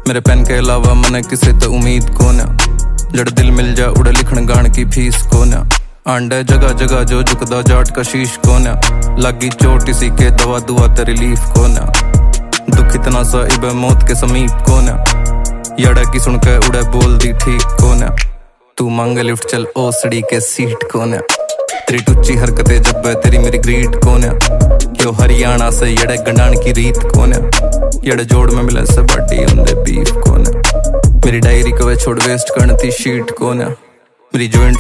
मेरे पेन के अलावा मने किसे तो उम्मीद को ना। जड़ दिल मिल जा उड़े लिखण गाण की फीस को ना। आंडे जगह जगह जो झुकदा जाट का शीश को ना। लगी चोट इसी के दवा दुआ ते रिलीफ को ना। दुख इतना सा इबे मौत के समीप को ना। यड़ा की सुन के उड़े बोल दी ठीक को ना। तू मांग लिफ्ट चल ओसड़ी के सीट को ना। तेरी टुच्ची हरकतें जब तेरी मेरी ग्रीट को ना। यो हरियाणा से यड़े गंडान की रीत को ना। यड़े जोड़ में मिले से बाटी उन्दे बीफ को ना। मेरी डायरी को वे छोड़ वेस्ट करती शीट को ना। मेरी जॉइंट